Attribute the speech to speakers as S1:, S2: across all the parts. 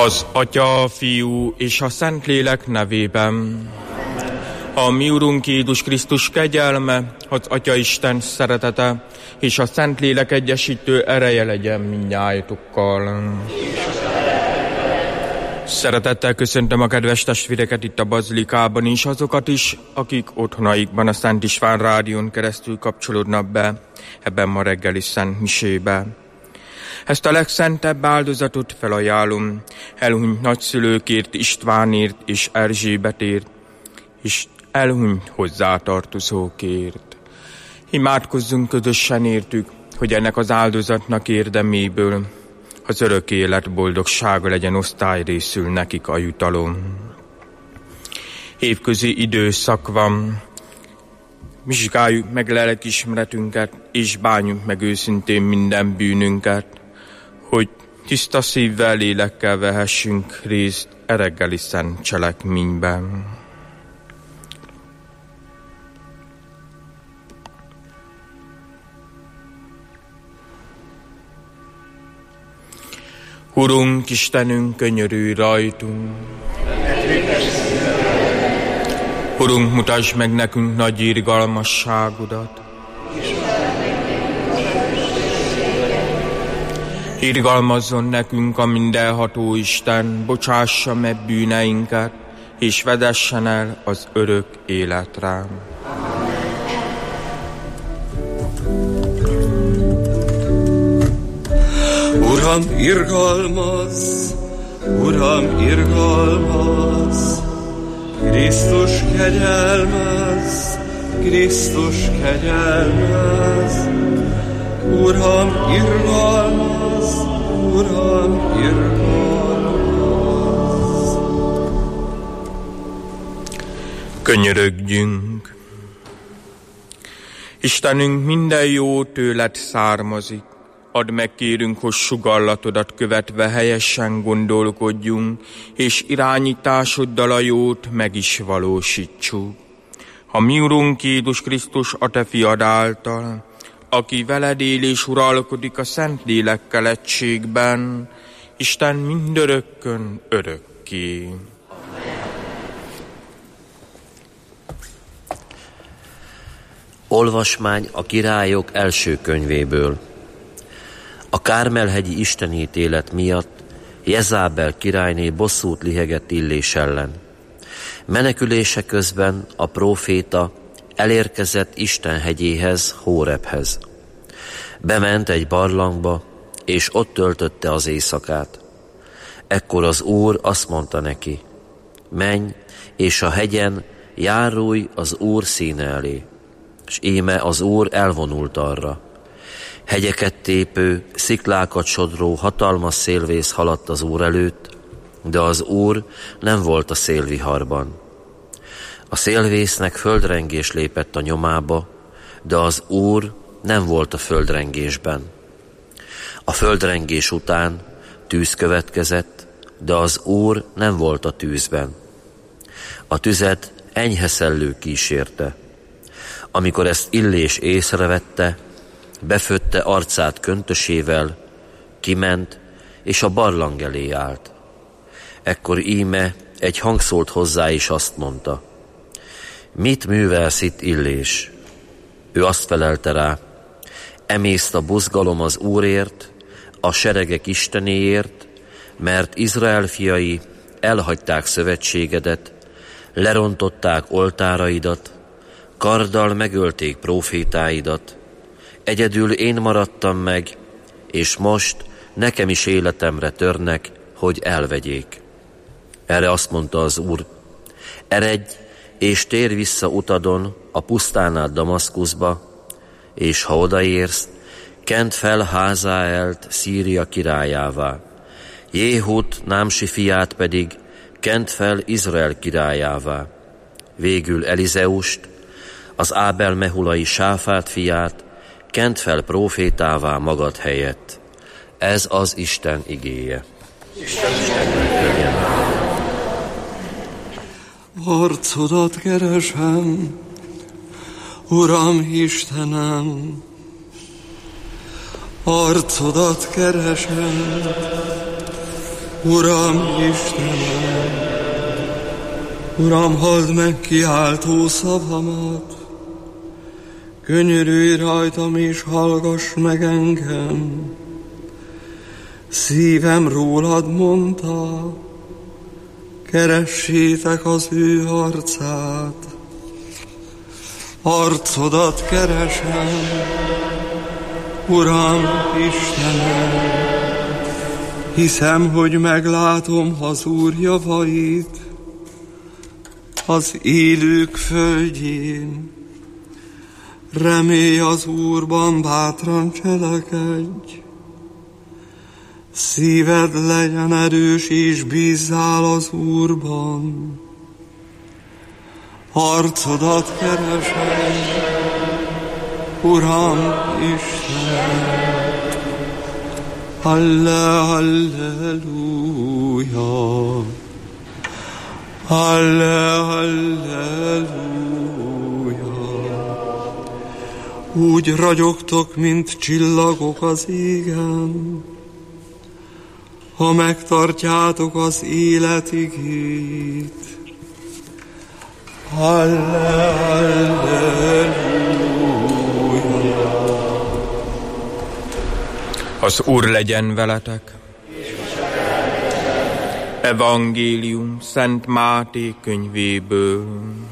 S1: Az Atya, a Fiú és a Szentlélek nevében. A mi Urunk Jézus Krisztus kegyelme, az Atya Isten szeretete és a Szentlélek egyesítő ereje legyen mindnyájatokkal. Szeretettel köszöntöm a kedves testvéreket itt a Bazilikában is, azokat is, akik otthonaikban a Szent István rádión keresztül kapcsolódnak be ebben ma reggeli Szent Misébe. Ezt a legszentebb áldozatot felajánlom elhunyt nagyszülőkért, Istvánért és Erzsébetért, és elhunyt hozzátartozókért. Imádkozzunk közösen értük, hogy ennek az áldozatnak érdeméből az örök élet boldogsága legyen osztályrészül nekik a jutalom. Évközi időszak van, vizsgáljuk meg lelkiismeretünket, és bánjuk meg őszintén minden bűnünket, hogy tiszta szívvel, lélekkel vehessünk részt e reggeli szent cselekményben. Urunk, Istenünk, könyörülj rajtunk! Urunk, mutasd meg nekünk nagy irgalmasságodat! Irgalmazzon nekünk a mindenható Isten, bocsássa meg bűneinket, és vezessen el az örök életre.
S2: Uram, irgalmazz! Uram, irgalmazz! Krisztus, kegyelmezz! Krisztus, kegyelmezz! Uram, irgalmazz! Uram, irgalmazz!
S1: Könyörögjünk! Istenünk, minden jó tőled származik. Add meg, kérünk, hogy sugallatodat követve helyesen gondolkodjunk, és irányításoddal a jót meg is valósítsuk. A mi Urunk Jézus Krisztus, a te fiad által, aki veled él és uralkodik a Szentlélekkel egységben, Isten mindörökkön örökké.
S3: Olvasmány a Királyok első könyvéből. A Kármel-hegyi istenítélet miatt Jezábel királyné bosszút lihegett Illés ellen. Menekülése közben a próféta elérkezett Isten hegyéhez, Hórebhez. Bement egy barlangba, és ott töltötte az éjszakát. Ekkor az Úr azt mondta neki: menj, és a hegyen járulj az Úr színe elé. És íme az Úr elvonult arra. Hegyeket tépő, sziklákat sodró, hatalmas szélvész haladt az Úr előtt, de az Úr nem volt a szélviharban. A szélvésznek földrengés lépett a nyomába, de az Úr nem volt a földrengésben. A földrengés után tűz következett, de az Úr nem volt a tűzben. A tüzet enyhe szellő kísérte. Amikor ezt Illés észrevette, befötte arcát köntösével, kiment, és a barlang elé állt. Ekkor íme egy hang szólt hozzá, és azt mondta: mit művelsz itt, Illés? Ő azt felelte rá: emészt a buzgalom az Úrért, a seregek Istenéért, mert Izrael fiai elhagyták szövetségedet, lerontották oltáraidat, karddal megölték prófétáidat. Egyedül én maradtam meg, és most nekem is életemre törnek, hogy elvegyék. Erre azt mondta az Úr: eredj, és térj vissza utadon a pusztán át Damaszkuszba, és ha odaérsz, kend fel Házaelt Szíria királyává, Jéhut, Námsi fiát pedig kend fel Izrael királyává, végül Elizeust, az Ábel mehulai Sáfát fiát kend fel prófétává magad helyett. Ez az Isten igéje.
S2: Arcodat keresem, Uram Istenem, arcodat keresem, Uram Istenem, Uram, halld meg kiáltó szavamat, könyörülj rajtam és hallgass meg engem. Szívem rólad mondta, keressétek az ő arcát. Arcodat keresem, Uram Istenem, hiszem, hogy meglátom az Úr javait az élők földjén. Remélj az Úrban, bátran cselekedj. Szíved legyen erős, és bízzál az Úrban. Arcodat keresem, Uram Istenem. Halleluja, halleluja. Úgy ragyogtok, mint csillagok az égen, ha megtartjátok az élet igét. Halleluja.
S1: Az Úr legyen veletek. Evangélium Szent Máté könyvéből.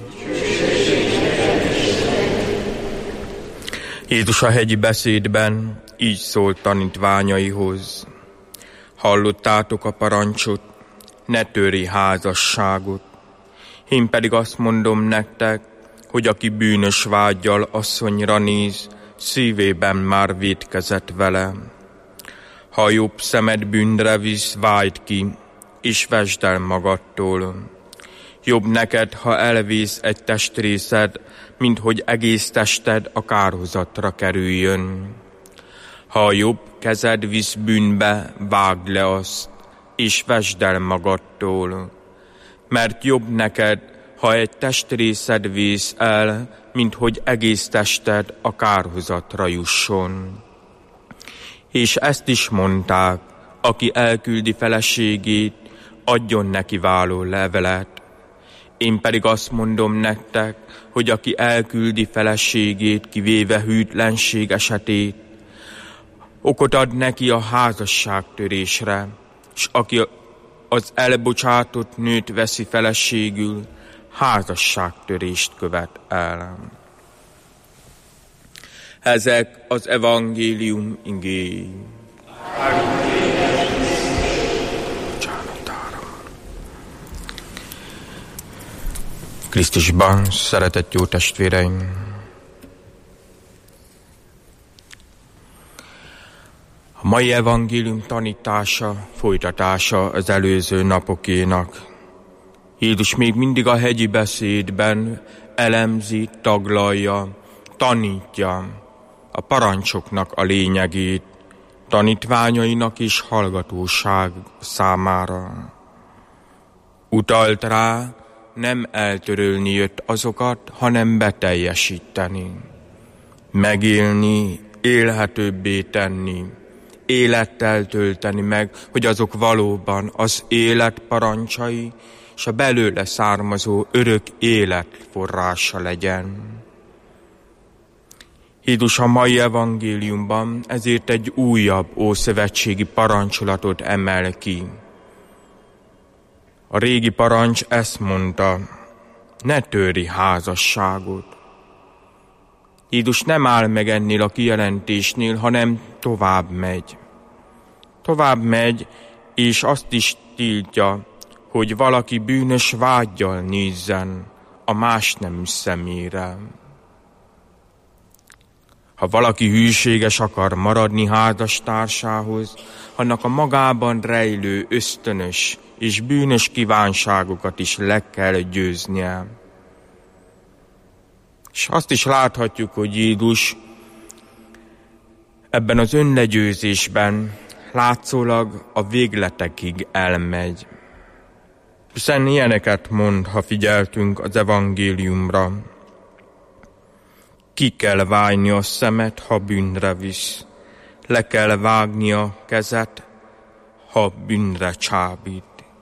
S1: Jézus a hegyi beszédben így szólt tanítványaihoz. Hallottátok a parancsot, ne törj házasságot. Én pedig azt mondom nektek, hogy aki bűnös vággyal asszonyra néz, szívében már vétkezett vele. Ha jobb szemed bűnre visz, vájd ki, és vesd el magadtól. Jobb neked, ha elvész egy testrészed, mint hogy egész tested a kárhozatra kerüljön. Ha a jobb kezed visz bűnbe, vágd le azt, és vesd el magadtól. Mert jobb neked, ha egy testrészed vész el, mint hogy egész tested a kárhozatra jusson. És ezt is mondták, aki elküldi feleségét, adjon neki váló levelet. Én pedig azt mondom nektek, hogy aki elküldi feleségét, kivéve hűtlenség esetét, okot ad neki a házasságtörésre, és aki az elbocsátott nőt veszi feleségül, házasságtörést követ el. Ezek az evangélium igéi. Krisztusban, szeretett jó testvéreim! A mai evangélium tanítása, folytatása az előző napokénak. Jézus még mindig a hegyi beszédben elemzi, taglalja, tanítja a parancsoknak a lényegét, tanítványainak és hallgatóság számára. Utalt rá, nem eltörölni jött azokat, hanem beteljesíteni. Megélni, élhetőbbé tenni, élettel tölteni meg, hogy azok valóban az élet parancsai, és a belőle származó örök élet forrása legyen. Jézus a mai evangéliumban ezért egy újabb ószövetségi parancsolatot emel ki. A régi parancs ezt mondta, ne törj házasságot. Jézus nem áll meg ennél a kijelentésnél, hanem tovább megy. Tovább megy, és azt is tiltja, hogy valaki bűnös vággyal nézzen a más nemű szemére. Ha valaki hűséges akar maradni házastársához, annak a magában rejlő ösztönös és bűnös kívánságokat is le kell győznie. És azt is láthatjuk, hogy Jézus ebben az önlegyőzésben látszólag a végletekig elmegy. Hiszen ilyeneket mond, ha figyeltünk az evangéliumra. Ki kell vágni a szemet, ha bűnre visz. Le kell vágni a kezet, ha bűnre csábít.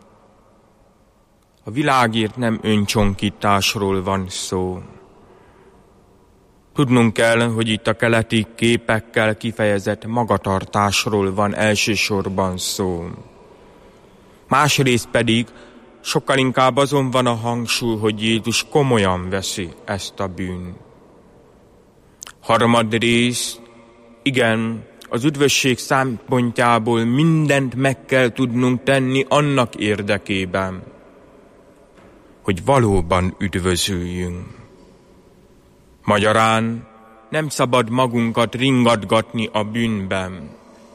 S1: A világért nem öncsonkításról van szó. Tudnunk kell, hogy itt a keleti képekkel kifejezett magatartásról van elsősorban szó. Másrészt pedig sokkal inkább azon van a hangsúly, hogy Jézus komolyan veszi ezt a bűnt. Harmadrészt, igen, az üdvösség szempontjából mindent meg kell tudnunk tenni annak érdekében, hogy valóban üdvözüljünk. Magyarán nem szabad magunkat ringatgatni a bűnben,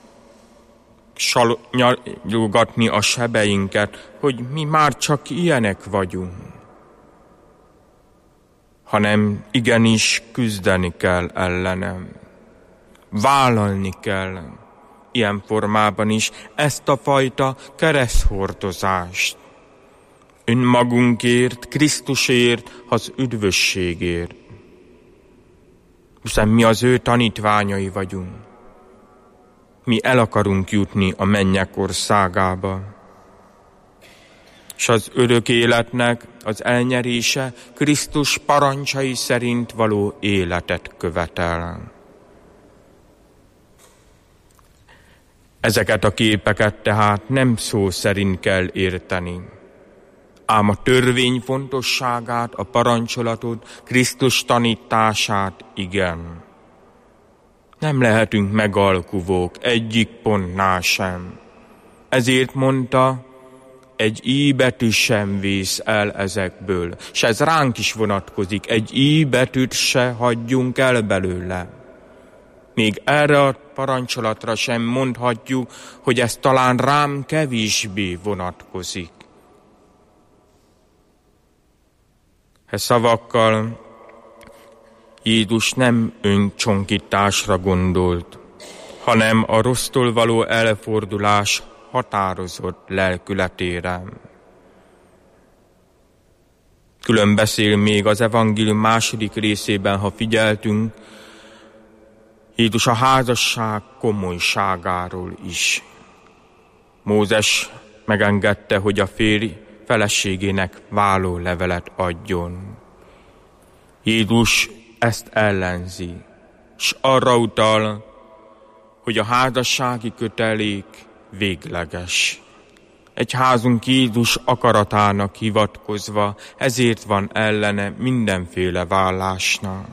S1: nyalogatni a sebeinket, hogy mi már csak ilyenek vagyunk, hanem igenis küzdeni kell ellenem. Vállalni kell ilyen formában is ezt a fajta kereszthordozást. Önmagunkért, Krisztusért, az üdvösségért. Hiszen mi az ő tanítványai vagyunk. Mi el akarunk jutni a mennyek országába. És az örök életnek az elnyerése Krisztus parancsai szerint való életet követel. Ezeket a képeket tehát nem szó szerint kell érteni, ám a törvény fontosságát, a parancsolatot, Krisztus tanítását igen. Nem lehetünk megalkuvók egyik pontnál sem. Ezért mondta, egy i betű sem vész el ezekből, s ez ránk is vonatkozik, egy i betűt se hagyjunk el belőle. Még erre a parancsolatra sem mondhatjuk, hogy ez talán rám kevésbé vonatkozik. E szavakkal Jézus nem öncsonkításra gondolt, hanem a rossztól való elfordulás határozott lelkületére. Külön beszél még az evangélium második részében, ha figyeltünk, Jézus a házasság komolyságáról is. Mózes megengedte, hogy a férj feleségének vállólevelet adjon. Jézus ezt ellenzi, s arra utal, hogy a házassági kötelék végleges. Egyházunk Jézus akaratának hivatkozva, ezért van ellene mindenféle vállásnak.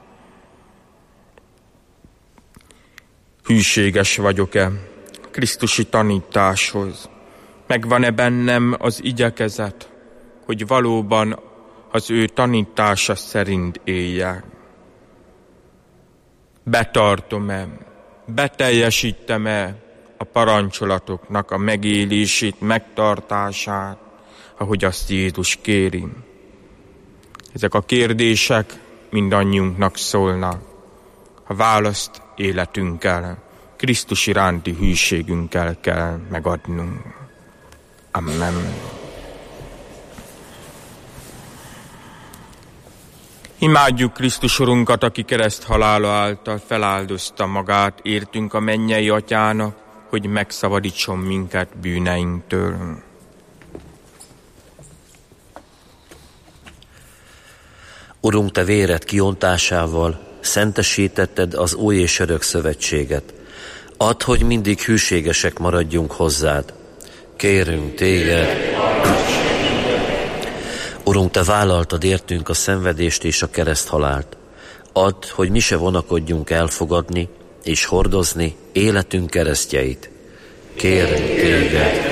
S1: Hűséges vagyok-e Krisztusi tanításhoz? Megvan-e bennem az igyekezet, hogy valóban az ő tanítása szerint éljek? Betartom-e, beteljesítem-e a parancsolatoknak a megélését, megtartását, ahogy azt Jézus kéri? Ezek a kérdések mindannyiunknak szólnak. A választ életünkkel, Krisztus iránti hűségünkkel kell megadnunk. Amen. Imádjuk Krisztus Urunkat, aki kereszthalála által feláldozta magát, értünk a mennyei Atyának, hogy megszabadítson minket bűneinktől.
S3: Urunk, Te véred kiontásával szentesítetted az új és örök szövetséget. Add, hogy mindig hűségesek maradjunk hozzád. Kérünk Téged. Urunk, Te vállaltad értünk a szenvedést és a kereszthalált. Add, hogy mi se vonakodjunk elfogadni és hordozni életünk keresztjeit. Kérünk Téged.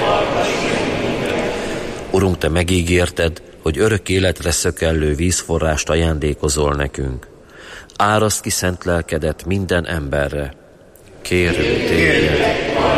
S3: Urunk, Te megígérted, hogy örök életre szökellő vízforrást ajándékozol nekünk. Áraszt ki szent lelkedet minden emberre. Kérünk Téged.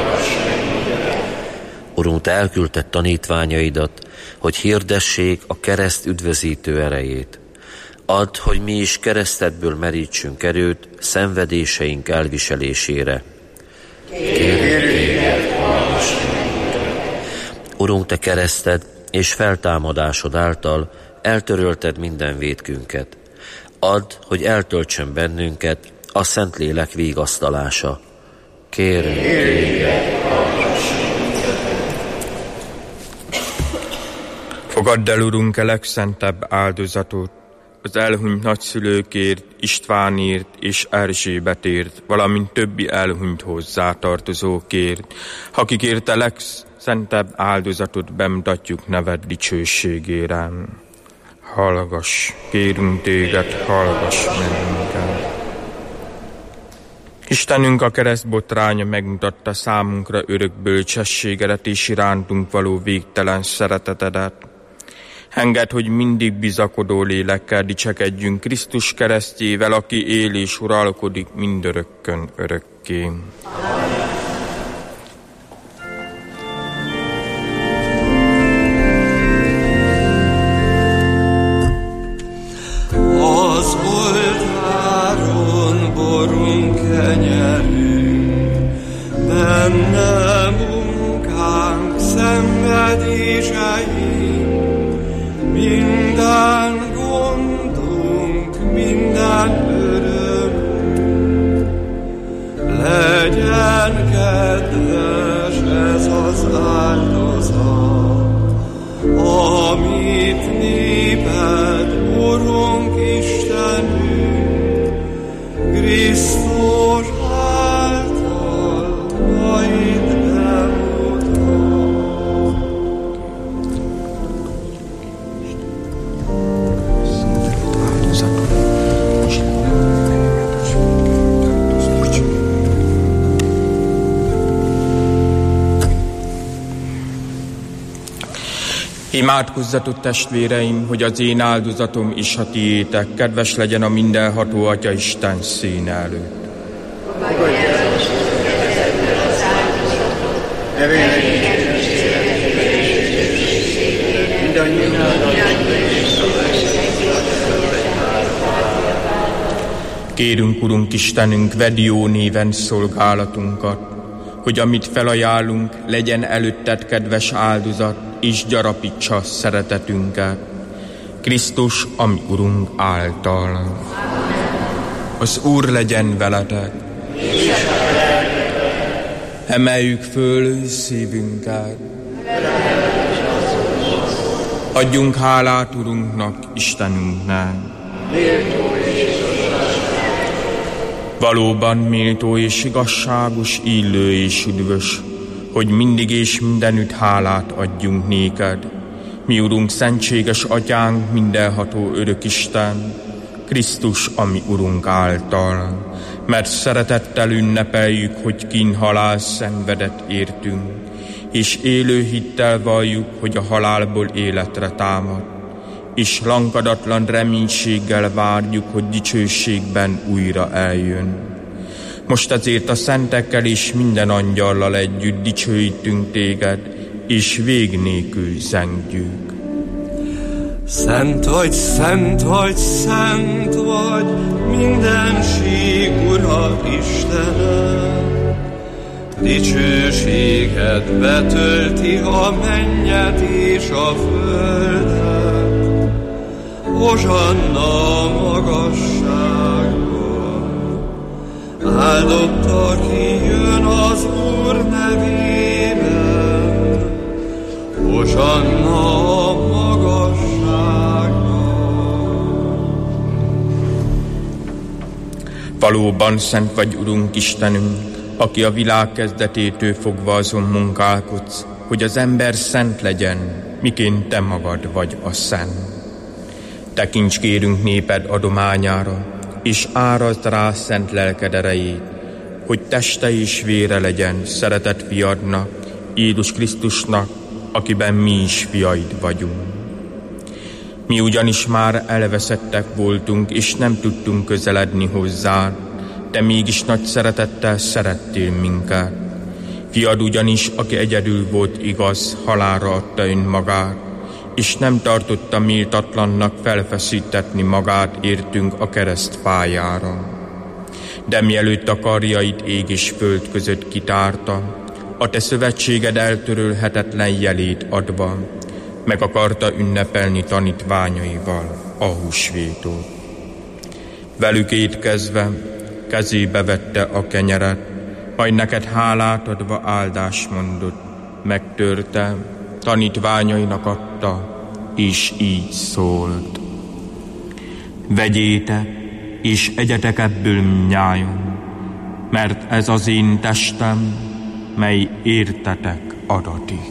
S3: Urunk, Te elküldted tanítványaidat, hogy hirdessék a kereszt üdvözítő erejét. Add, hogy mi is keresztedből merítsünk erőt szenvedéseink elviselésére. Kérünk Téged, hallgass meg. Urunk, Te kereszted és feltámadásod által eltörölted minden vétkünket. Add, hogy eltöltsön bennünket a Szentlélek vigasztalása. Kérünk Téged, hallgass meg.
S1: Fogadd el, Urunk, a legszentebb áldozatot, az elhunyt nagyszülőkért, Istvánért és Erzsébetért, valamint többi elhunyt hozzátartozókért, akikért a legszentebb áldozatot bemutatjuk neved dicsőségére. Hallgass, kérünk téged, hallgass meg minket. Istenünk, a keresztbotránya megmutatta számunkra örök bölcsességedet és irántunk való végtelen szeretetedet. Engedd, hogy mindig bizakodó lélekkel dicsekedjünk Krisztus keresztjével, aki él és uralkodik mindörökkön örökké.
S2: Az oltáron borunk kenyerünk, benne munkánk, szenvedéseink, minden gondunk, minden örömünk. Legyen kedves ez az áldozat, amit néped, Urunk Istenünk, Krisztus által majd bemutat.
S1: Imádkozzatok, testvéreim, hogy az én áldozatom és a tiétek kedves legyen a mindenható Atya Isten színe előtt. Kérünk, Urunk Istenünk, vedd jó néven szolgálatunkat, hogy amit felajánlunk, legyen előtted kedves áldozat, és gyarapítsa szeretetünket. Krisztus, ami Urunk által. Az Úr legyen veletek. Emeljük föl szívünket. Adjunk hálát Urunknak, Istenünknek. Valóban méltó és igazságos, illő és üdvös, hogy mindig és mindenütt hálát adjunk néked. Mi, Urunk, szentséges Atyánk, mindenható örök Isten, Krisztus, ami Urunk által, mert szeretettel ünnepeljük, hogy kínhalál szenvedett értünk, és élő hittel valljuk, hogy a halálból életre támad, és lankadatlan reménységgel várjuk, hogy dicsőségben újra eljön. Most ezért a szentekkel és minden angyallal együtt dicsőítünk téged, és vég nélkül zengjük.
S2: Szent vagy, szent vagy, szent vagy, mindenség Ura Istenem. Dicsőséged betölti a mennyet és a földet. Hozsanna a magasságban. Áldott, aki jön az Úr nevében. Hozsanna a magasságban.
S1: Valóban szent vagy, Urunk Istenünk, aki a világ kezdetétől fogva azon munkálkodsz, hogy az ember szent legyen, miként te magad vagy a szent. Tekints, kérünk, néped adományára, és árazd rá szent lelked erejét, hogy teste és vére legyen szeretett fiadnak, Jézus Krisztusnak, akiben mi is fiaid vagyunk. Mi ugyanis már elveszettek voltunk, és nem tudtunk közeledni hozzád, te mégis nagy szeretettel szerettél minket. Fiad ugyanis, aki egyedül volt igaz, halálra adta önmagát, és nem tartotta méltatlannak felfeszítetni magát értünk a kereszt pályára. De mielőtt a karjait ég és föld között kitárta, a te szövetséged eltörölhetetlen jelét adva, meg akarta ünnepelni tanítványaival a húsvétot. Velük étkezve, kezébe vette a kenyeret, majd neked hálát adva áldást mondott, megtörte, tanítványainak adta, és így szólt. Vegyétek, és egyetek ebből mindnyájan, mert ez az én testem, mely értetek adatik.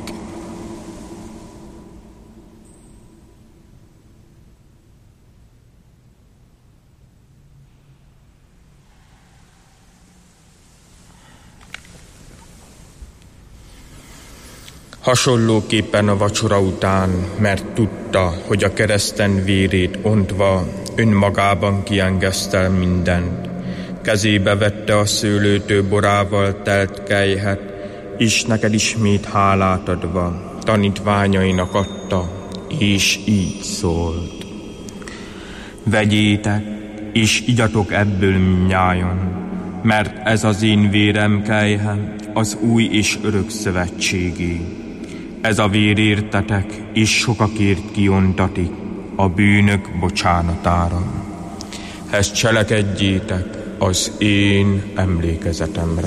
S1: Hasonlóképpen a vacsora után, mert tudta, hogy a kereszten vérét ontva önmagában kiengesztel mindent, kezébe vette a szőlőtő borával telt kelyhet, és neked ismét hálát adva tanítványainak adta, és így szólt. Vegyétek, és igyatok ebből mindnyájan, mert ez az én vérem kelyhe, az új és örök szövetségé. Ez a vér értetek, és sokakért kiontatik a bűnök bocsánatára. Ezt cselekedjétek az én emlékezetemre.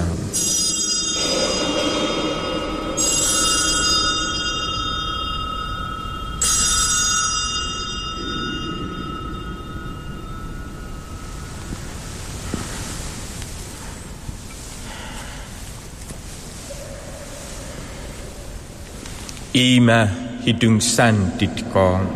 S1: Íme hitünk szent titka.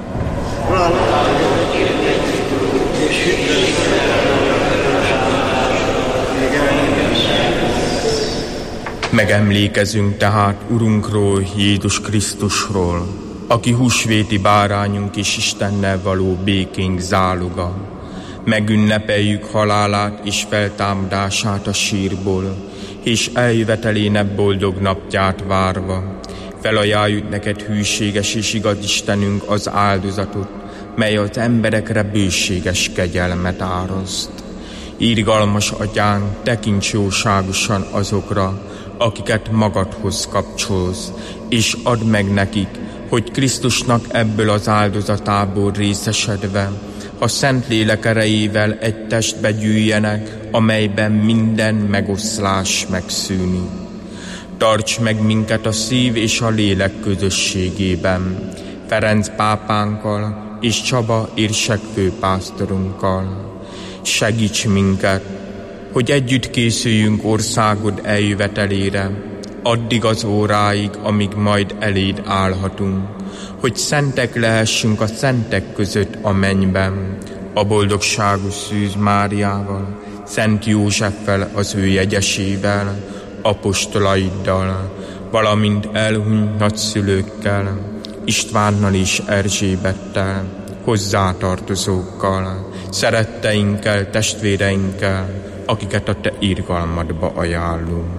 S1: Megemlékezünk tehát Urunkról, Jézus Krisztusról, aki húsvéti bárányunk és Istennel való békénk záloga. Megünnepeljük halálát és feltámadását a sírból, és eljövetelének boldog napját várva. Felajánljuk neked hűséges és igaz Istenünk az áldozatot, mely az emberekre bőséges kegyelmet áraszt. Irgalmas Atyánk, tekints jóságosan azokra, akiket magadhoz kapcsolsz, és add meg nekik, hogy Krisztusnak ebből az áldozatából részesedve, a Szentlélek erejével egy testbe gyűjjenek, amelyben minden megoszlás megszűnik. Tarts meg minket a szív és a lélek közösségében, Ferenc pápánkkal és Csaba érsekfőpásztorunkkal. Segíts minket, hogy együtt készüljünk országod eljövetelére, addig az óráig, amíg majd eléd állhatunk, hogy szentek lehessünk a szentek között a mennyben, a boldogságos Szűz Máriával, Szent Józseffel az ő jegyesével, apostolaiddal, valamint elhunyt nagyszülőkkel, Istvánnal és Erzsébettel, hozzátartozókkal, szeretteinkkel, testvéreinkkel, akiket a te irgalmadba ajánlunk.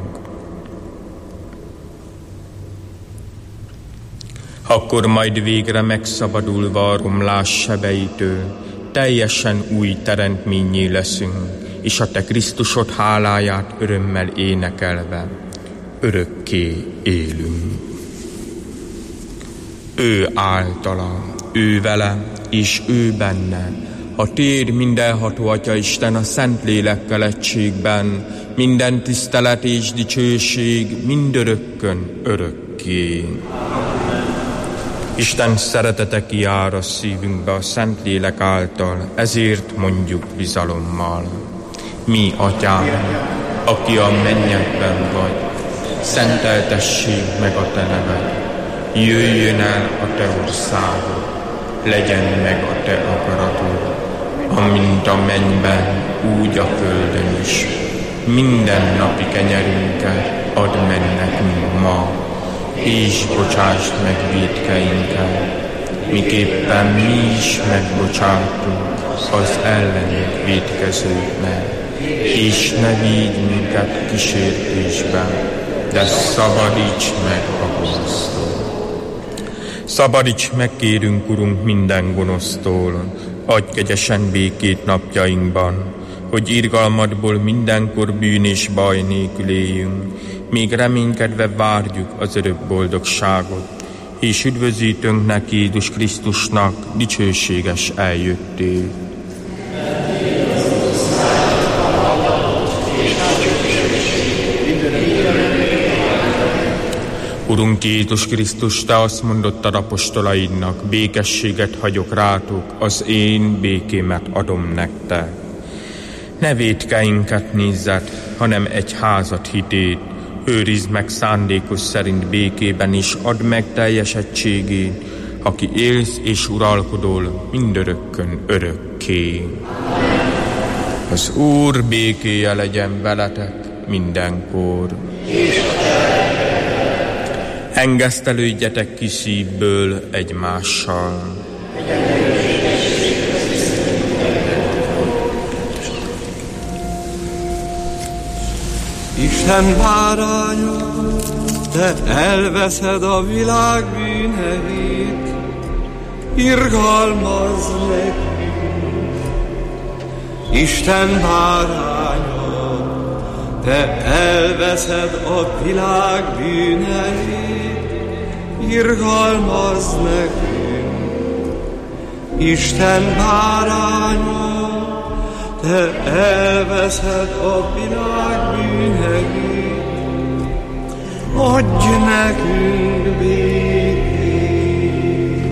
S1: Akkor majd végre megszabadulva a romlás sebeitől, teljesen új teremtménnyé leszünk, és a te Krisztusod háláját örömmel énekelve örökké élünk. Ő általa, ő vele, és ő benne, a tér mindenható Atya Isten a Szentlélekkel egységben, minden tisztelet és dicsőség mindörökkön örökké. Isten szeretete kijár a szívünkbe a Szentlélek által, ezért mondjuk bizalommal. Mi, Atyánk, aki a mennyekben vagy, szenteltessék meg a te neved, jöjjön el a te országod, legyen meg a te akaratod, amint a mennyben, úgy a földön is. Minden napi kenyerünket add meg nekünk ma, és bocsásd meg vétkeinket, miképpen mi is megbocsátunk az ellenünk vétkezőknek, és ne vigy minket kísértésbe, de szabadíts meg a gonosztól. Szabadíts meg, kérünk, Urunk, minden gonosztól, adj kegyesen békét napjainkban, hogy irgalmadból mindenkor bűn és baj nélkül éljünk, még reménykedve várjuk az örök boldogságot, és üdvözítőnknek, Jézus Krisztusnak dicsőséges eljöttét. Urunk Jézus Krisztus, Te azt mondottad apostolaidnak, békességet hagyok rátok, az én békémet adom nektek. Ne vétkeinket nézzed, hanem egy házat hitét, őrizd meg szándékos szerint békében, és add meg teljesedtségét, aki élsz és uralkodol mindörökkön örökké. Az Úr békéje legyen veletek mindenkor. Engesztelődjetek ki szívből egymással.
S2: Isten báránya, Te elveszed a világ bűneit, irgalmazz nekünk. Isten báránya, Te elveszed a világ bűneit, irgalmazz nekünk. Isten báránya, Te elveszed a világ bűneit, adj nekünk békét.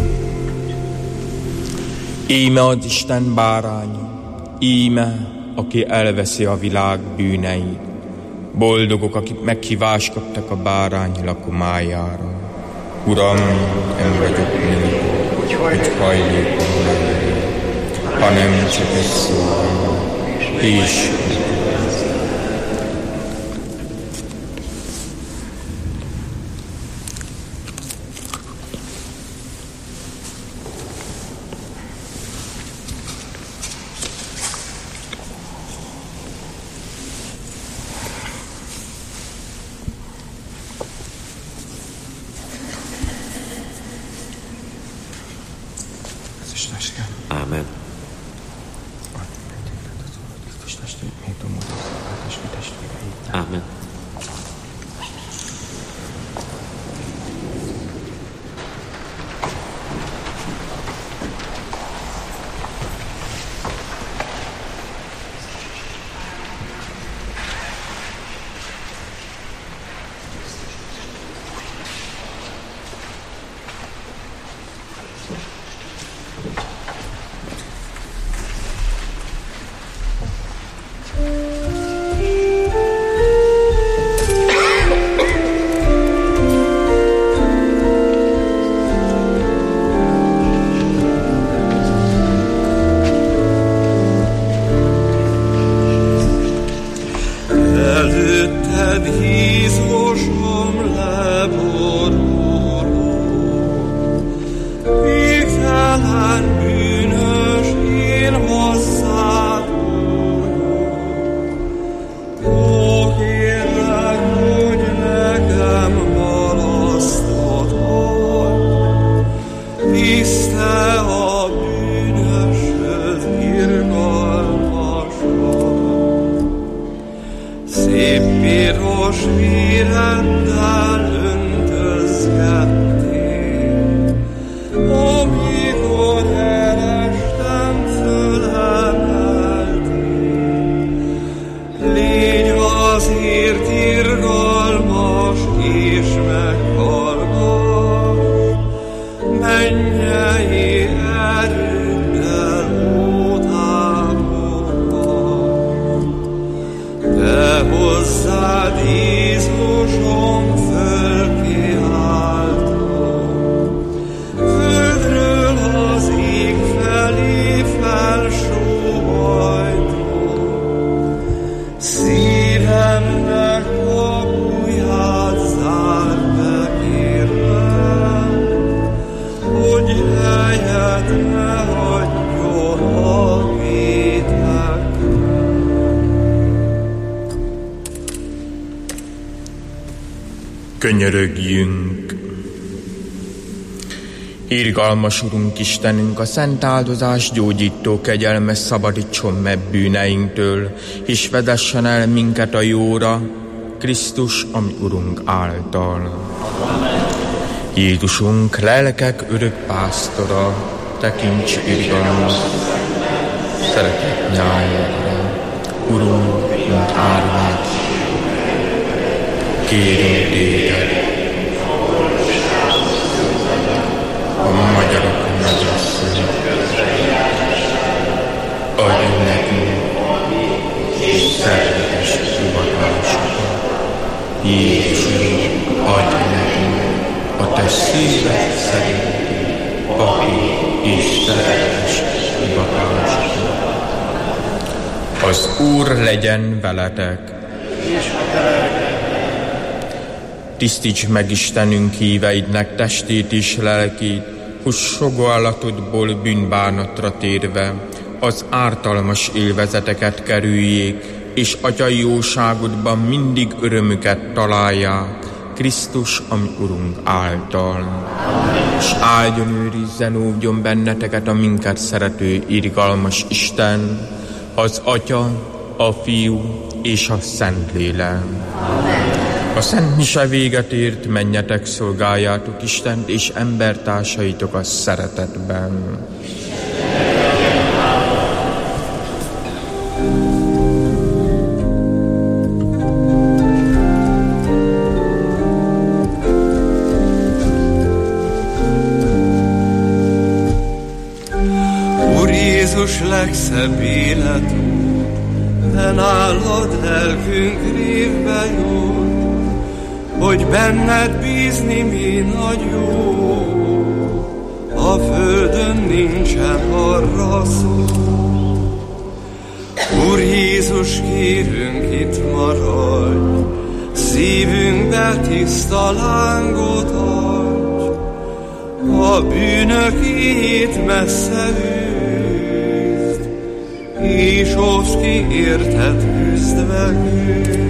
S1: Íme az Isten báránya, íme, aki elveszi a világ bűneit. Boldogok, akik meghívást kaptak a bárány lakomájára. Uram, nem vagyok még, hogy hajlékom lenni, hanem csak egy szóval, és
S3: Ámen. Ámen.
S1: Könyörögjünk! Irgalmas Urunk Istenünk, a szent áldozás gyógyító kegyelme szabadítson meg bűneinktől, és vezessen el minket a jóra, Krisztus, ami Urunk által. Jézusunk, lelkek örök pásztora, tekints irgalmas, szeretet nyájára, Urunk, mint árvát, kérünk téged, magyarok megveszünk. Adj nekünk szerzetes hivatásokat. Jézus, adj nekünk a te szíved szerinti papi és szerzetes hivatásokat. Az Úr legyen veletek. Tisztíts meg Istenünk híveidnek testét és lelkét, hogy sogorlatodból bűnbánatra térve az ártalmas élvezeteket kerüljék, és atyai jóságodban mindig örömüket találják, Krisztus, ami Urunk által. És áldjon, őrizzen, óvjon benneteket a minket szerető, irgalmas Isten, az Atya, a Fiú és a Szentlélek. A Szent Mise véget ért, menjetek, szolgáljátok Istent és embertársaitok a szeretetben.
S2: Úr Jézus, legszebb életünk, de nálad lelkünk révbe jut, hogy benned bízni mi nagy jó, a földön nincsen arra szó. Úr Jézus, kérünk, itt maradj, szívünkbe tiszta lángot adj, a bűnök itt messze űzd, és oszd ki érted küzdve küzd.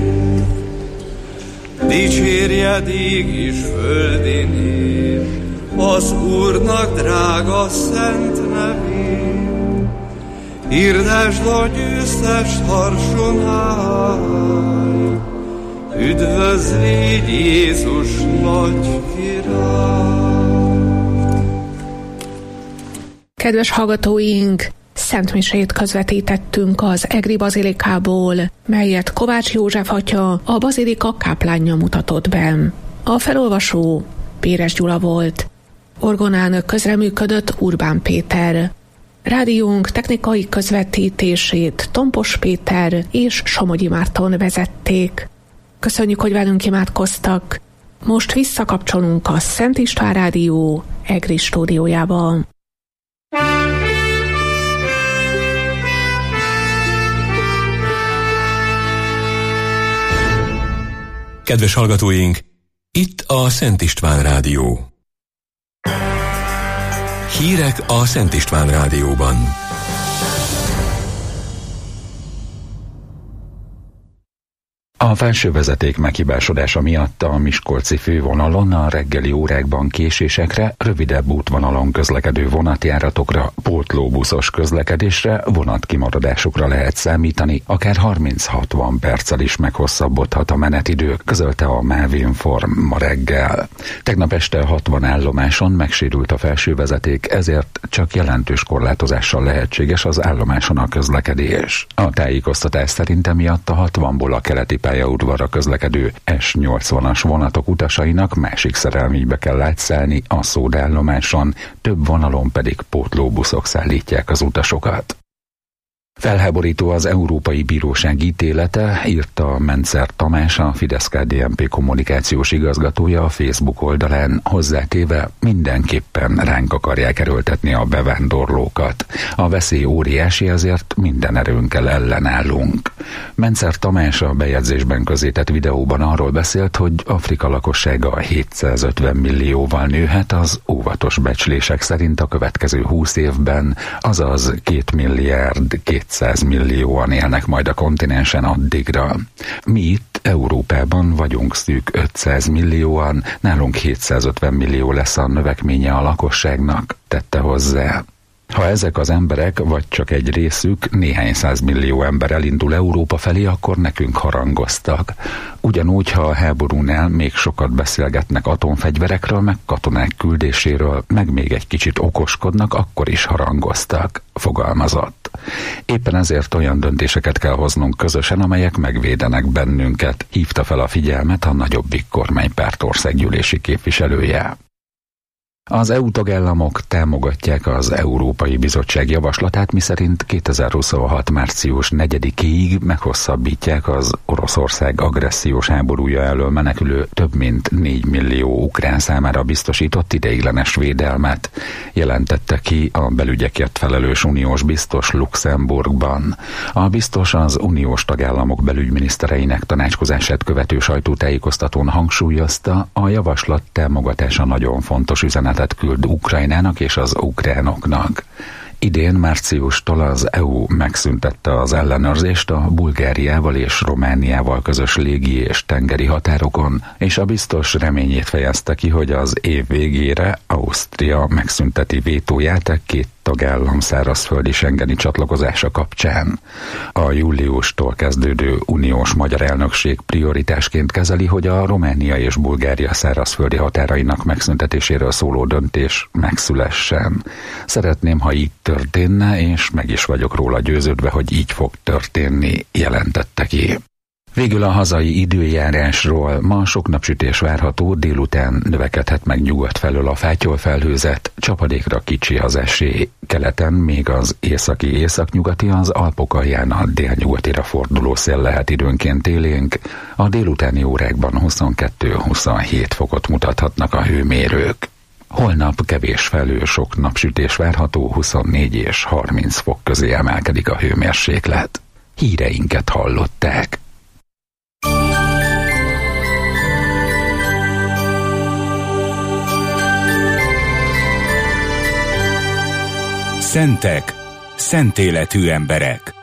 S2: Dicsérjed ég és földi nép az Úrnak drága szent nevét. Hirdesd a győztest harsonálj, üdvözlégy Jézus nagy király.
S4: Kedves hallgatóink! Szentmisét közvetítettünk az Egri Bazilikából, melyet Kovács József atya, a bazilika káplánja mutatott be. A felolvasó Péres Gyula volt. Orgonán közreműködött Urbán Péter. Rádiónk technikai közvetítését Tompos Péter és Somogyi Márton vezették. Köszönjük, hogy velünk imádkoztak. Most visszakapcsolunk a Szent István Rádió Egri stúdiójába.
S5: Kedves hallgatóink, itt a Szent István Rádió. Hírek a Szent István Rádióban.
S6: A felső vezeték meghibásodása miatt a miskolci fővonalon a reggeli órákban késésekre, rövidebb útvonalon közlekedő vonatjáratokra, pótlóbuszos közlekedésre, vonatkimaradásokra lehet számítani, akár 30-60 perccel is meghosszabbodhat a menetidő, közölte a MÁV Inform ma reggel. Tegnap este 60 állomáson megsérült a felső vezeték, ezért csak jelentős korlátozással lehetséges az állomáson a közlekedés. A tájékoztatás szerint emiatt a 60-ból a keleti pályaudvarra közlekedő S80-as vonatok utasainak másik szerelménybe kell átszállni a szódállomáson, több vonalon pedig pótlóbuszok szállítják az utasokat. Felháborító az Európai Bíróság ítélete, írta Mencer Tamás, a Fidesz-KDNP kommunikációs igazgatója a Facebook oldalán, hozzátéve, mindenképpen ránk akarják erőltetni a bevándorlókat. A veszély óriási, ezért minden erőnkkel ellenállunk. Mencer Tamás a bejegyzésben közzétett videóban arról beszélt, hogy Afrika lakossága 750 millióval nőhet az óvatos becslések szerint a következő 20 évben, azaz 2 milliárd 200 millióan élnek majd a kontinensen addigra. Mi itt Európában vagyunk szűk 500 millióan, nálunk 750 millió lesz a növekménye a lakosságnak, tette hozzá. Ha ezek az emberek, vagy csak egy részük, néhány 100 millió ember elindul Európa felé, akkor nekünk harangoztak. Ugyanúgy, ha a háborúnál még sokat beszélgetnek atomfegyverekről, meg katonák küldéséről, meg még egy kicsit okoskodnak, akkor is harangoztak, fogalmazott. Éppen ezért olyan döntéseket kell hoznunk közösen, amelyek megvédenek bennünket, hívta fel a figyelmet a Nagyobbik kormánypárt országgyűlési képviselője. Az EU tagállamok támogatják az Európai Bizottság javaslatát, miszerint 2026. március 4-ig meghosszabbítják az Oroszország agressziós háborúja elől menekülő több mint 4 millió ukrán számára biztosított ideiglenes védelmet, jelentette ki a belügyekért felelős uniós biztos Luxemburgban. A biztos az uniós tagállamok belügyminisztereinek tanácskozását követő sajtótájékoztatón hangsúlyozta, a javaslat támogatása nagyon fontos üzenetet küld Ukrajnának és az ukránoknak. Idén márciustól az EU megszüntette az ellenőrzést a Bulgáriával és Romániával közös légi és tengeri határokon, és a biztos reményét fejezte ki, hogy az év végére Ausztria megszünteti vétóját a két tagállam szárazföldi schengeni csatlakozása kapcsán. A júliustól kezdődő uniós magyar elnökség prioritásként kezeli, hogy a Románia és Bulgária szárazföldi határainak megszüntetéséről szóló döntés megszülessen. Szeretném, ha így történne, és meg is vagyok róla győződve, hogy így fog történni, jelentette ki. Végül a hazai időjárásról: ma sok napsütés várható, délután növekedhet meg nyugat felől a fátyolfelhőzet, csapadékra kicsi az esély, keleten még az északi északnyugati, az Alpok alján a délnyugatira forduló szél lehet időnként élénk, a délutáni órákban 22-27 fokot mutathatnak a hőmérők. Holnap kevés felhő, sok napsütés várható, 24 és 30 fok közé emelkedik a hőmérséklet. Híreinket hallották.
S7: Szentek, szent életű emberek.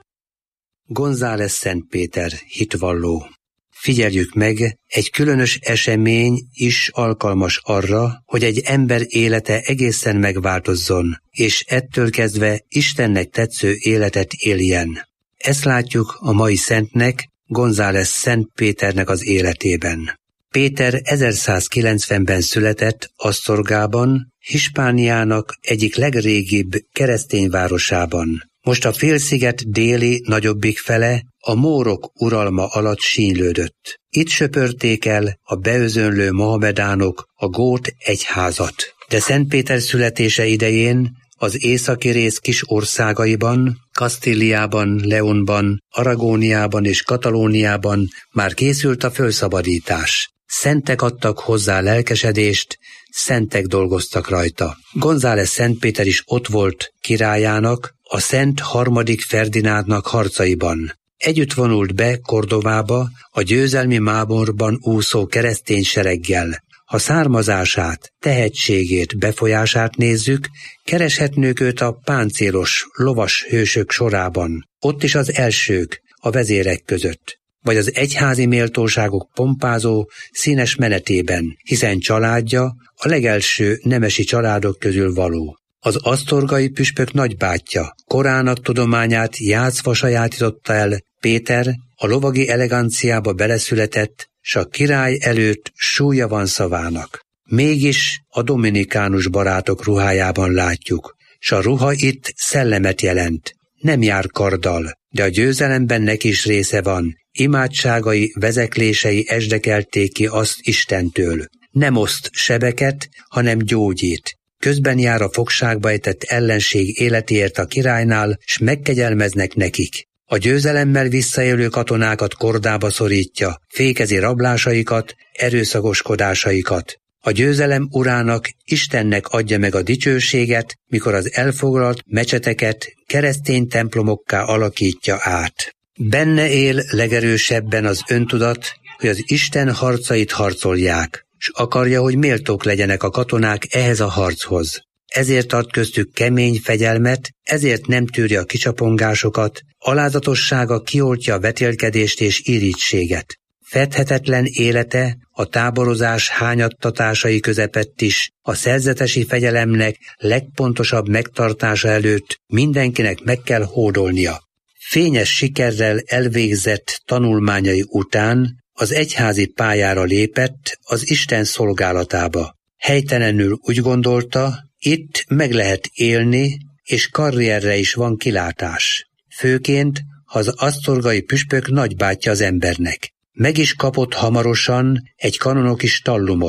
S8: González Szent Péter, hitvalló. Figyeljük meg, egy különös esemény is alkalmas arra, hogy egy ember élete egészen megváltozzon, és ettől kezdve Istennek tetsző életet éljen. Ezt látjuk a mai szentnek, González Szent Péternek az életében. Péter 1190-ben született Asztorgában, Hispániának egyik legrégibb keresztény városában. Most a félsziget déli nagyobbik fele a mórok uralma alatt sínylődött. Itt söpörték el a beözönlő mohamedánok a gót egyházat. De Szent Péter születése idején az északi rész kis országaiban, Kasztíliában, Leonban, Aragóniában és Katalóniában már készült a fölszabadítás. Szentek adtak hozzá lelkesedést, szentek dolgoztak rajta. González Szent Péter is ott volt királyának, a Szent harmadik Ferdinándnak harcaiban. Együtt vonult be Kordovába a győzelmi máborban úszó keresztény sereggel. Ha származását, tehetségét, befolyását nézzük, kereshetnünk őt a páncélos, lovas hősök sorában. Ott is az elsők, a vezérek között. Vagy az egyházi méltóságok pompázó, színes menetében, hiszen családja a legelső nemesi családok közül való. Az asztorgai püspök nagybátyja korának tudományát játszva sajátította el, Péter a lovagi eleganciába beleszületett, s a király előtt súlya van szavának. Mégis a dominikánus barátok ruhájában látjuk, s a ruha itt szellemet jelent. Nem jár karddal, de a győzelemben neki is része van. Imádságai, vezeklései esdekelték ki azt Istentől. Nem oszt sebeket, hanem gyógyít. Közben jár a fogságba ejtett ellenség életéért a királynál, s megkegyelmeznek nekik. A győzelemmel visszaélő katonákat kordába szorítja, fékezi rablásaikat, erőszakoskodásaikat. A győzelem urának, Istennek adja meg a dicsőséget, mikor az elfoglalt mecseteket keresztény templomokká alakítja át. Benne él legerősebben az öntudat, hogy az Isten harcait harcolják, s akarja, hogy méltók legyenek a katonák ehhez a harchoz. Ezért tart köztük kemény fegyelmet, ezért nem tűrje a kicsapongásokat, alázatossága kioltja a vetélkedést és irítséget. Fedhetetlen élete a táborozás hányattatásai közepett is a szerzetesi fegyelemnek legpontosabb megtartása előtt mindenkinek meg kell hódolnia. Fényes sikerrel elvégzett tanulmányai után az egyházi pályára lépett az Isten szolgálatába. Helytelenül úgy gondolta, itt meg lehet élni, és karrierre is van kilátás. Főként, ha az asztorgai püspök nagybátyja az embernek. Meg is kapott hamarosan egy kanonoki stallumot,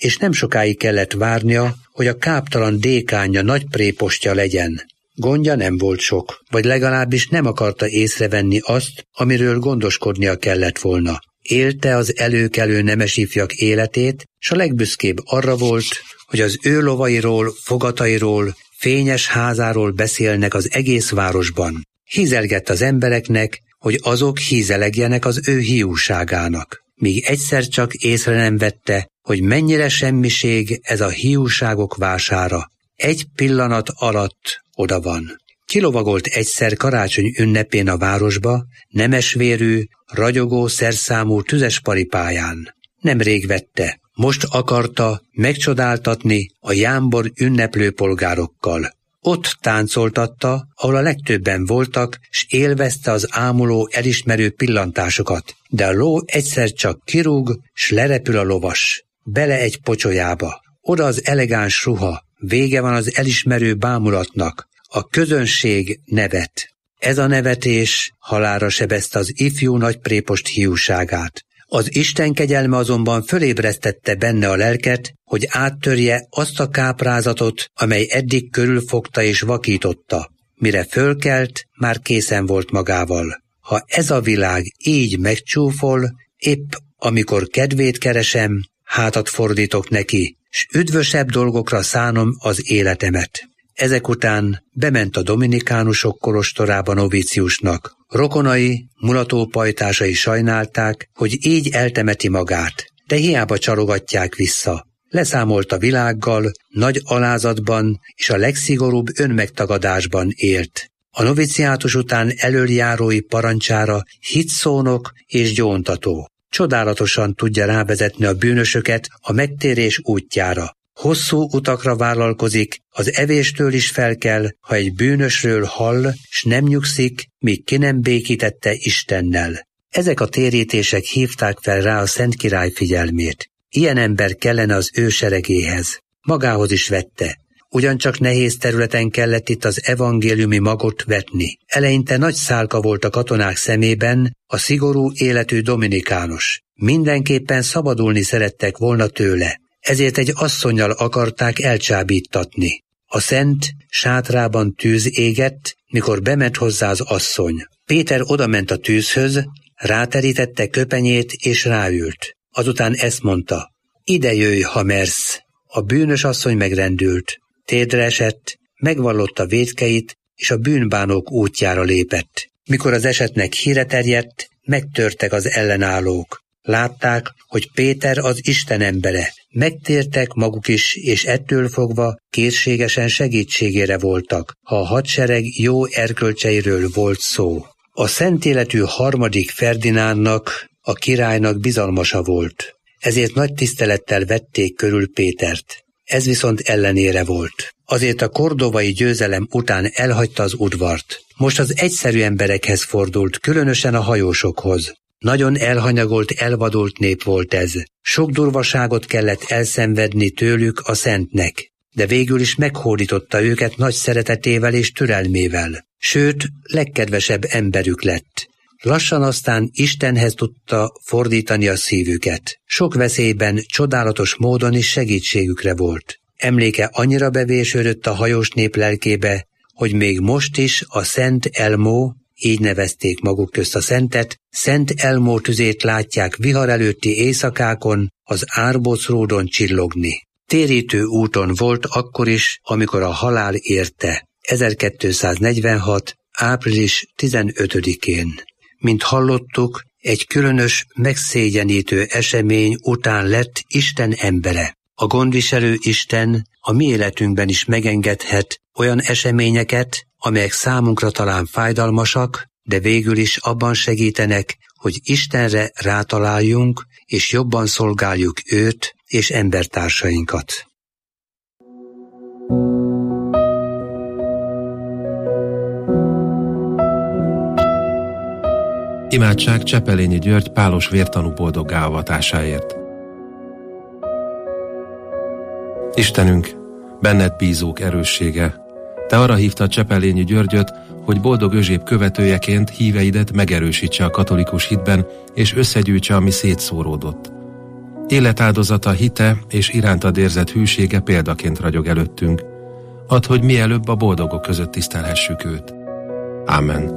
S8: és nem sokáig kellett várnia, hogy a káptalan dékánja nagy prépostja legyen. Gondja nem volt sok, vagy legalábbis nem akarta észrevenni azt, amiről gondoskodnia kellett volna. Élte az előkelő nemesifjak életét, s a legbüszkébb arra volt, hogy az ő lovairól, fogatairól, fényes házáról beszélnek az egész városban. Hízelgett az embereknek, hogy azok hízelegjenek az ő hiúságának, míg egyszer csak észre nem vette, hogy mennyire semmiség ez a hiúságok vására. Egy pillanat alatt oda van. Kilovagolt egyszer karácsony ünnepén a városba, nemesvérű, ragyogó szerszámú tüzes paripáján. Nemrég vette, most akarta megcsodáltatni a jámbor ünneplő polgárokkal. Ott táncoltatta, ahol a legtöbben voltak, s élvezte az ámuló, elismerő pillantásokat. De a ló egyszer csak kirúg, s lerepül a lovas. Bele egy pocsolyába. Oda az elegáns ruha. Vége van az elismerő bámulatnak. A közönség nevet. Ez a nevetés halálra sebezte az ifjú nagyprépost hiúságát. Az Isten kegyelme azonban fölébresztette benne a lelket, hogy áttörje azt a káprázatot, amely eddig körülfogta és vakította. Mire fölkelt, már készen volt magával. Ha ez a világ így megcsúfol, épp amikor kedvét keresem, hátat fordítok neki, s üdvösebb dolgokra szánom az életemet. Ezek után bement a dominikánusok kolostorába novíciusnak. Rokonai, mulatópajtásai sajnálták, hogy így eltemeti magát, de hiába csalogatják vissza. Leszámolt a világgal, nagy alázatban és a legszigorúbb önmegtagadásban élt. A noviciátus után elöljárói parancsára hitszónok és gyóntató. Csodálatosan tudja rávezetni a bűnösöket a megtérés útjára. Hosszú utakra vállalkozik, az evéstől is felkel, ha egy bűnösről hall, s nem nyugszik, míg ki nem békítette Istennel. Ezek a térítések hívták fel rá a Szent Király figyelmét. Ilyen ember kellene az ő seregéhez. Magához is vette. Ugyancsak nehéz területen kellett itt az evangéliumi magot vetni. Eleinte nagy szálka volt a katonák szemében, a szigorú életű dominikánus. Mindenképpen szabadulni szerettek volna tőle. Ezért egy asszonnyal akarták elcsábíttatni. A szent sátrában tűz égett, mikor bement hozzá az asszony. Péter odament a tűzhöz, ráterítette köpenyét és ráült. Azután ezt mondta: ide jöjj, ha mersz. A bűnös asszony megrendült. Térdre esett, megvallotta vétkeit, és a bűnbánók útjára lépett. Mikor az esetnek híre terjedt, megtörtek az ellenállók. Látták, hogy Péter az Isten embere. Megtértek maguk is, és ettől fogva készségesen segítségére voltak, ha a hadsereg jó erkölcseiről volt szó. A szent életű harmadik Ferdinándnak, a királynak bizalmasa volt. Ezért nagy tisztelettel vették körül Pétert. Ez viszont ellenére volt. Azért a kordovai győzelem után elhagyta az udvart. Most az egyszerű emberekhez fordult, különösen a hajósokhoz. Nagyon elhanyagolt, elvadult nép volt ez. Sok durvaságot kellett elszenvedni tőlük a szentnek, de végül is meghódította őket nagy szeretetével és türelmével. Sőt, legkedvesebb emberük lett. Lassan aztán Istenhez tudta fordítani a szívüket. Sok veszélyben csodálatos módon is segítségükre volt. Emléke annyira bevésődött a hajós nép lelkébe, hogy még most is a Szent Elmó, így nevezték maguk közt a szentet, Szent Elmó tüzét látják vihar előtti éjszakákon az Árbocródon csillogni. Térítő úton volt akkor is, amikor a halál érte, 1246. április 15-én. Mint hallottuk, egy különös, megszégyenítő esemény után lett Isten embere. A gondviselő Isten a mi életünkben is megengedhet olyan eseményeket, amelyek számunkra talán fájdalmasak, de végül is abban segítenek, hogy Istenre rátaláljunk, és jobban szolgáljuk őt és embertársainkat.
S9: Imádság Csepelényi György pálos vértanú boldoggá avatásáért. Istenünk, benned bízók erőssége, te arra hívtad Csepelényi Györgyöt, hogy boldog Özséb követőjeként híveidet megerősítse a katolikus hitben, és összegyűjtse, ami szétszóródott. Életáldozata, hite és irántad érzett hűsége példaként ragyog előttünk. Add, hogy mielőbb a boldogok között tisztelhessük őt. Ámen.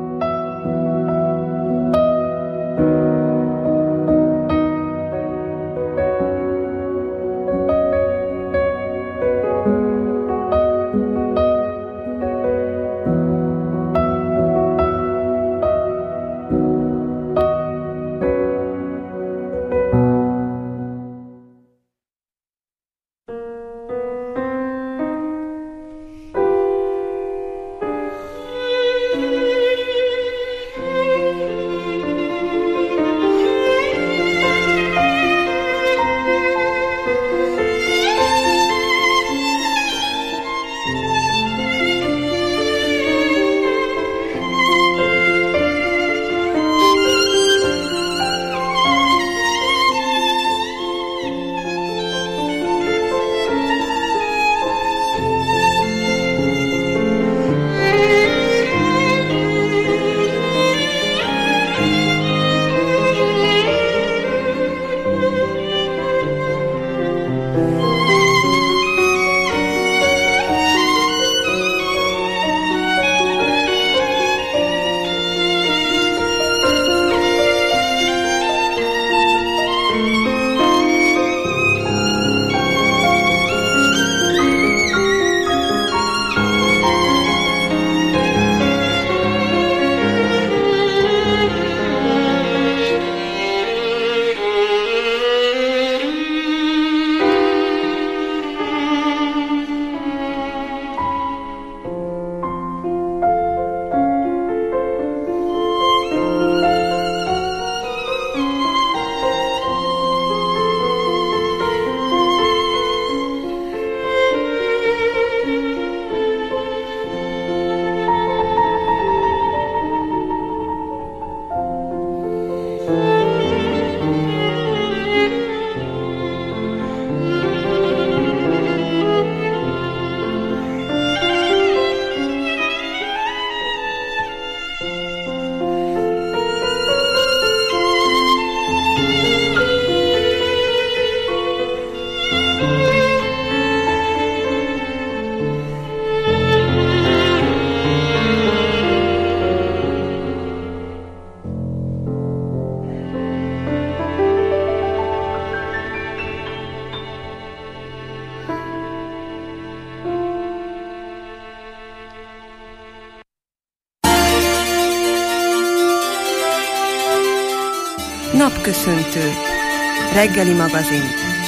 S10: Napköszöntő. Reggeli magazin.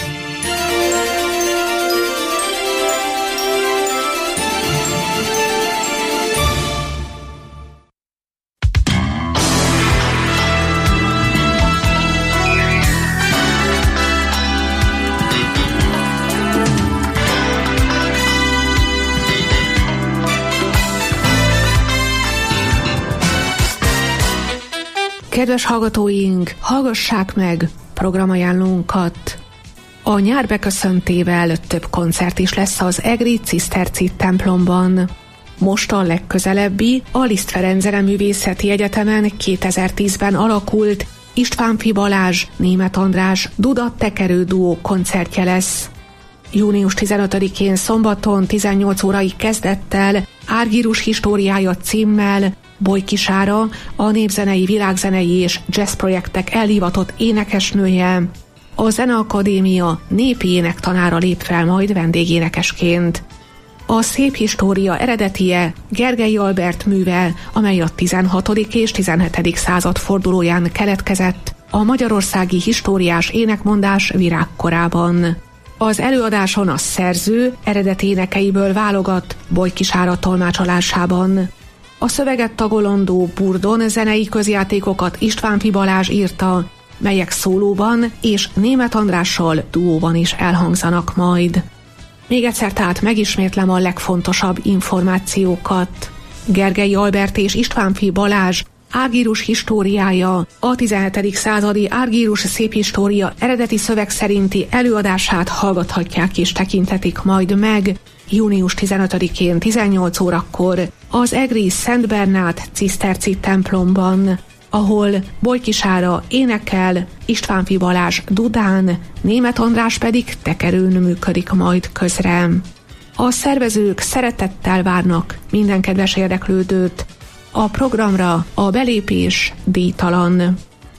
S4: Kedves hallgatóink, hallgassák meg programajánlónkat! A nyár beköszöntével több koncert is lesz az egri Ciszterci templomban. Most a legközelebbi, a Liszt Ferenc Zeneművészeti Egyetemen 2010-ben alakult Istvánffy Balázs, Németh András Duda tekerő duó koncertje lesz. Június 15-én szombaton 18 órai kezdettel Árgírus históriája címmel Bojki Sára, a népzenei, világzenei és jazz projektek elhivatott énekesnője, a Zeneakadémia népi énektanára lép fel majd vendégénekesként. A szép história eredetie Gergely Albert műve, amely a 16. és 17. század fordulóján keletkezett a magyarországi históriás énekmondás virágkorában. Az előadáson a szerző eredeti énekeiből válogat Bojki Sára tolmácsolásában. A szöveget tagolandó Burdon zenei közjátékokat Istvánffy Balázs írta, melyek szólóban és Németh Andrással duóban is elhangzanak majd. Még egyszer tehát megismétlem a legfontosabb információkat. Gergely Albert és Istvánffy Balázs Árgírus históriája, a 17. századi Árgírus széphistória eredeti szöveg szerinti előadását hallgathatják és tekintetik majd meg június 15-én 18 órakor az egri Szent Bernát Ciszterci templomban. ahol Bojki Sára énekel, Istvánfi Balázs dudán, Németh András pedig tekerőn működik majd közre. A szervezők szeretettel várnak minden kedves érdeklődőt. A programra a belépés díjtalan.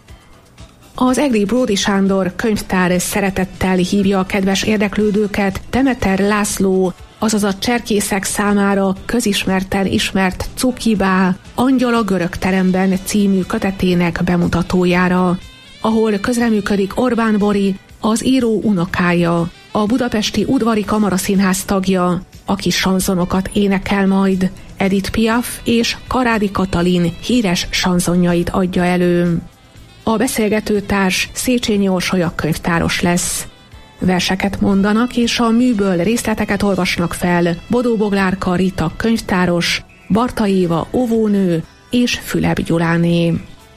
S4: Az egri Bródi Sándor könyvtár szeretettel hívja a kedves érdeklődőket Demeter László, azaz a cserkészek számára közismerten ismert Cukibá Angyal a görög teremben című kötetének bemutatójára, ahol közreműködik Orbán Bori, az író unokája, a budapesti udvari kamaraszínház tagja, aki sanzonokat énekel majd, Edith Piaf és Karádi Katalin híres sanzonjait adja elő. A beszélgetőtárs Széchenyi Orsolya könyvtáros lesz. Verseket mondanak és a műből részleteket olvasnak fel Bodó Boglárka Rita könyvtáros, Barta Éva óvónő és Fülep Gyuláné.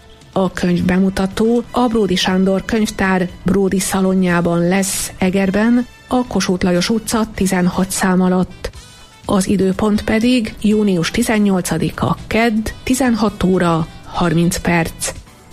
S4: A könyv bemutató a Bródi Sándor könyvtár Bródi szalonjában lesz Egerben, a Kossuth Lajos utca 16 szám alatt. Az időpont pedig június 18-a kedd 16 óra 30 perc.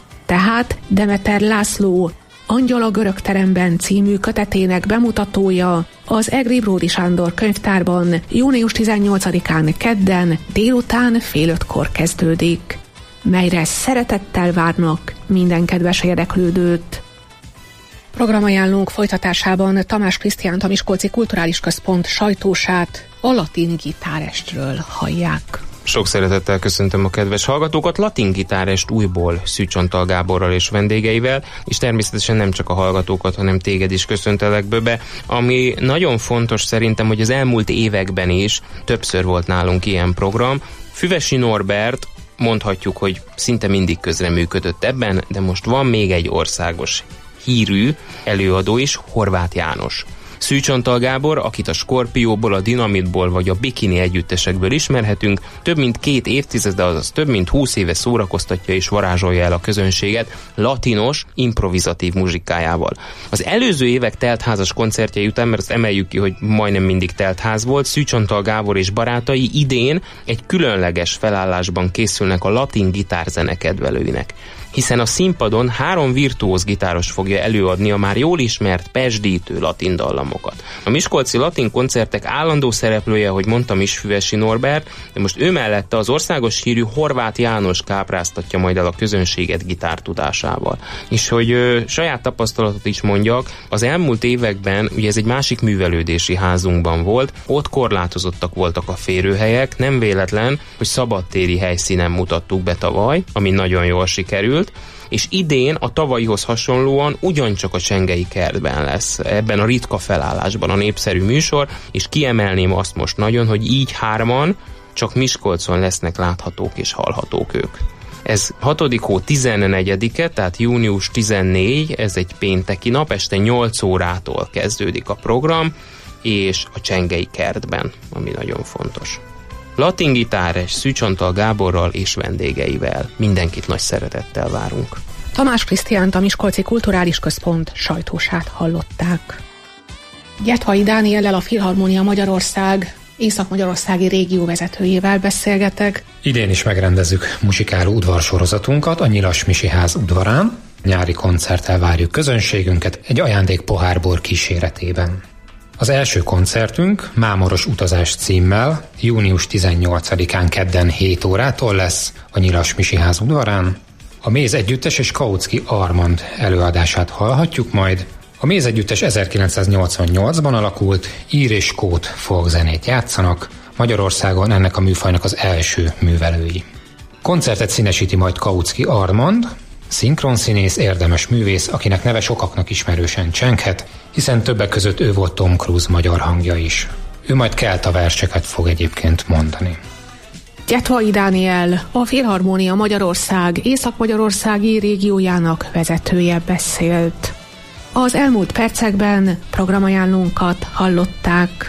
S4: Tehát Demeter László Angyal a görög teremben című kötetének bemutatója az egri Bródi Sándor könyvtárban június 18-án kedden délután 4:30 kezdődik, melyre szeretettel várnak minden kedves érdeklődőt. Programajánlónk folytatásában Tamás Krisztiánt, a Miskolci Kulturális Központ sajtósát a latin gitárestről hallják.
S11: Sok szeretettel köszöntöm a kedves hallgatókat, latin gitárest újból Szűcs Antal Gáborral és vendégeivel, és természetesen nem csak a hallgatókat, hanem téged is köszöntelek, Böbe. Ami nagyon fontos szerintem, hogy az elmúlt években is többször volt nálunk ilyen program. Füvesi Norbert, mondhatjuk, hogy szinte mindig közreműködött ebben, de most van még egy országos hírű előadó is, Horváth János. Szűcs Antal Gábor, akit a Skorpióból, a Dinamitból vagy a Bikini együttesekből ismerhetünk, több mint 2 évtized, azaz több mint 20 éve szórakoztatja és varázsolja el a közönséget latinos, improvizatív muzsikájával. Az előző évek teltházas koncertjei után, mert azt emeljük ki, hogy majdnem mindig teltház volt, Szűcs Antal Gábor és barátai idén egy különleges felállásban készülnek a latin gitárzene kedvelőinek, hiszen a színpadon 3 virtuóz gitáros fogja előadni a már jól ismert pesdítő latin dallamokat. A miskolci latin koncertek állandó szereplője, hogy mondtam is, Füvesi Norbert, de most ő mellette az országos hírű Horváth János kápráztatja majd el a közönséget gitártudásával. És hogy saját tapasztalatot is mondjak, az elmúlt években, ugye ez egy másik művelődési házunkban volt, ott korlátozottak voltak a férőhelyek, nem véletlen, hogy szabadtéri helyszínen mutattuk be tavaly, ami nagyon jól sikerült, és idén a tavalyihoz hasonlóan ugyancsak a Csengei Kertben lesz, ebben a ritka felállásban a népszerű műsor, és kiemelném azt most nagyon, hogy így 3-an csak Miskolcon lesznek láthatók és hallhatók ők. Ez 6. hó 14-e, tehát június 14, ez egy pénteki nap, este 8 órától kezdődik a program, és a Csengei Kertben, ami nagyon fontos. Latin gitáres Szűcs Antal Gáborral és vendégeivel. Mindenkit nagy szeretettel várunk.
S4: Tamás Krisztiánt, a Miskolci Kulturális Központ sajtósát hallották. Gyetvai Dániellel, a Filharmónia Magyarország észak-magyarországi régió vezetőjével beszélgetek.
S12: Idén is megrendezzük muzsikáló udvarsorozatunkat a Nyilas Misiház udvarán. Nyári koncerttel várjuk közönségünket egy ajándék pohárbor kíséretében. Az első koncertünk Mámoros utazás címmel június 18-án kedden 7 órától lesz a Nyilas Misiház udvarán. A Méz együttes és Kautsky Armand előadását hallhatjuk majd. A Méz együttes 1988-ban alakult, ír és skót folkzenét játszanak, Magyarországon ennek a műfajnak az első művelői. Koncertet színesíti majd Kautsky Armand, szinkronszínész, érdemes művész, akinek neve sokaknak ismerősen csenghet, hiszen többek között ő volt Tom Cruise magyar hangja is. Ő majd kelta verseket fog egyébként mondani.
S4: Gyetvai Dániel, a Filharmónia Magyarország észak-magyarországi régiójának vezetője beszélt. Az elmúlt percekben programajánlónkat hallották.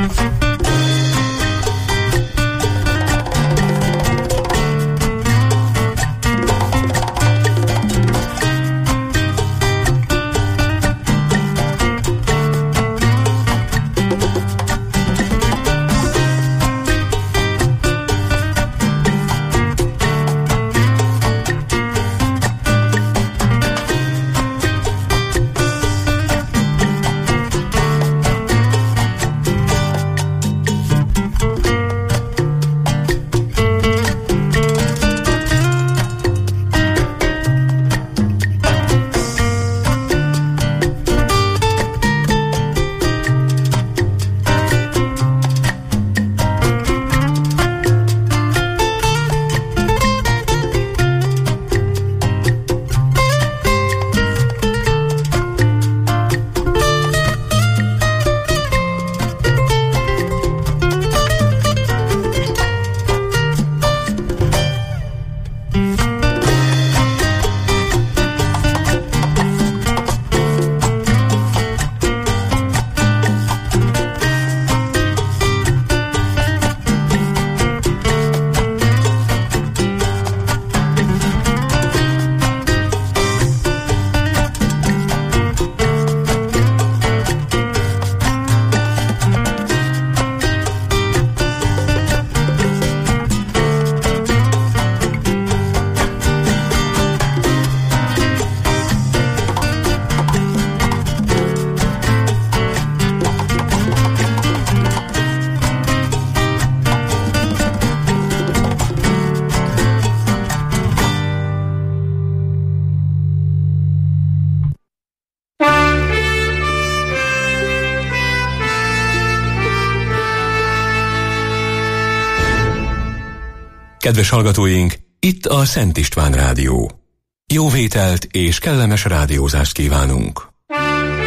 S5: Kedves hallgatóink, itt a Szent István Rádió. Jó vételt és kellemes rádiózást kívánunk!